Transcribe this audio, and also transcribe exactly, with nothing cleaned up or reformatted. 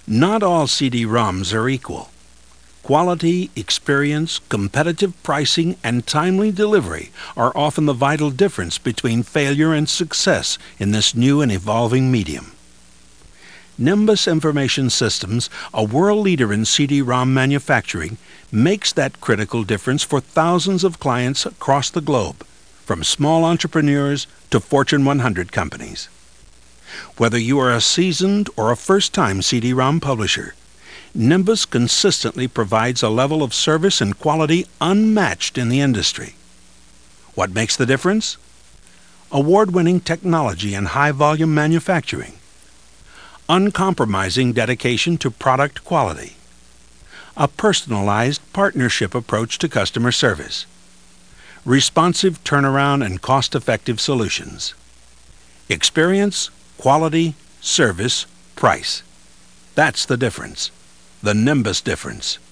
Not all C D ROMs are equal. Quality, experience, competitive pricing, and timely delivery are often the vital difference between failure and success in this new and evolving medium. Nimbus Information Systems, a world leader in C D ROM manufacturing, makes that critical difference for thousands of clients across the globe, from small entrepreneurs to Fortune one hundred companies. Whether you are a seasoned or a first-time C D ROM publisher, Nimbus consistently provides a level of service and quality unmatched in the industry. What makes the difference? Award-winning technology and high-volume manufacturing, uncompromising dedication to product quality, a personalized partnership approach to customer service, responsive turnaround and cost-effective solutions, experience, quality, service, price. That's the difference. The Nimbus difference.